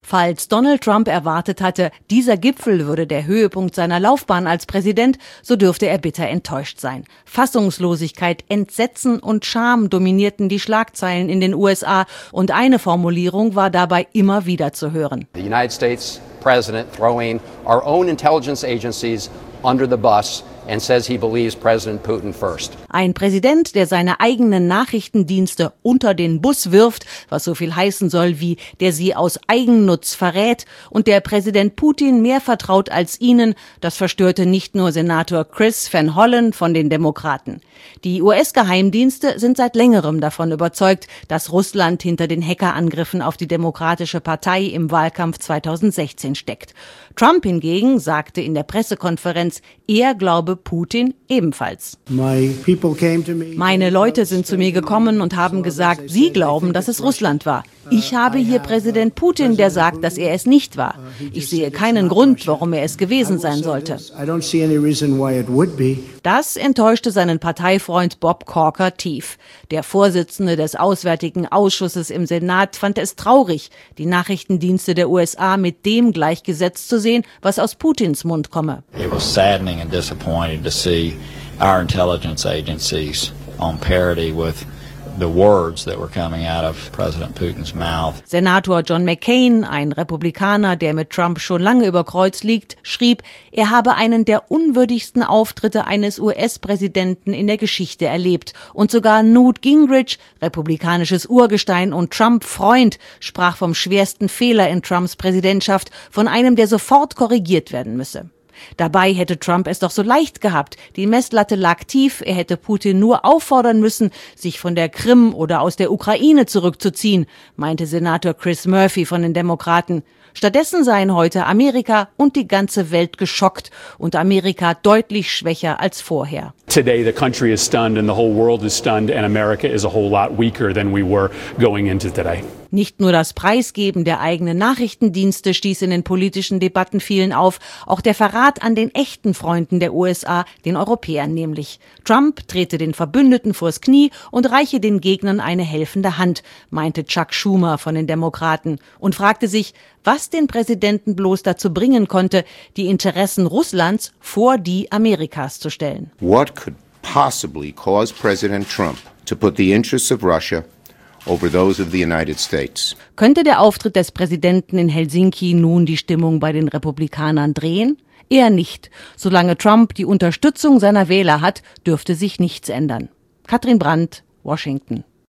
Falls Donald Trump erwartet hatte, dieser Gipfel würde der Höhepunkt seiner Laufbahn als Präsident, so dürfte er bitter enttäuscht sein. Fassungslosigkeit, Entsetzen und Scham dominierten die Schlagzeilen in den USA und eine Formulierung war dabei immer wieder zu hören. The United States President throwing our own intelligence agencies under the bus and says he believes President Putin first. Ein Präsident, der seine eigenen Nachrichtendienste unter den Bus wirft, was so viel heißen soll wie der sie aus Eigennutz verrät und der Präsident Putin mehr vertraut als ihnen, das verstörte nicht nur Senator Chris Van Hollen von den Demokraten. Die US-Geheimdienste sind seit längerem davon überzeugt, dass Russland hinter den Hackerangriffen auf die Demokratische Partei im Wahlkampf 2016 steckt. Trump hingegen sagte in der Pressekonferenz, er glaube Putin ebenfalls. Meine Leute sind zu mir gekommen und haben gesagt, sie glauben, dass es Russland war. Ich habe hier Präsident Putin, der sagt, dass er es nicht war. Ich sehe keinen Grund, warum er es gewesen sein sollte. Das enttäuschte seinen Parteifreund Bob Corker tief. Der Vorsitzende des Auswärtigen Ausschusses im Senat fand es traurig, die Nachrichtendienste der USA mit dem gleichgesetzt zu sehen, was aus Putins Mund komme. It was saddening and disappointing to see our intelligence agencies on parity with the words that were coming out of President Putin's mouth. Senator John McCain, ein Republikaner, der mit Trump schon lange über Kreuz liegt, schrieb, er habe einen der unwürdigsten Auftritte eines US-Präsidenten in der Geschichte erlebt. Und sogar Newt Gingrich, republikanisches Urgestein und Trump-Freund, sprach vom schwersten Fehler in Trumps Präsidentschaft, von einem, der sofort korrigiert werden müsse. Dabei hätte Trump es doch so leicht gehabt. Die Messlatte lag tief, er hätte Putin nur auffordern müssen, sich von der Krim oder aus der Ukraine zurückzuziehen, meinte Senator Chris Murphy von den Demokraten. Stattdessen seien heute Amerika und die ganze Welt geschockt und Amerika deutlich schwächer als vorher. Today the country is stunned and the whole world is stunned and America is a whole lot weaker than we were going into today. Nicht nur das Preisgeben der eigenen Nachrichtendienste stieß in den politischen Debatten vielen auf, auch der Verrat an den echten Freunden der USA, den Europäern nämlich. Trump trete den Verbündeten vors Knie und reiche den Gegnern eine helfende Hand, meinte Chuck Schumer von den Demokraten und fragte sich, was den Präsidenten bloß dazu bringen konnte, die Interessen Russlands vor die Amerikas zu stellen. What could possibly cause President Trump to put the interests of Russia over those of the United States? Könnte der Auftritt des Präsidenten in Helsinki nun die Stimmung bei den Republikanern drehen? Eher nicht. Solange Trump die Unterstützung seiner Wähler hat, dürfte sich nichts ändern. Katrin Brandt, Washington.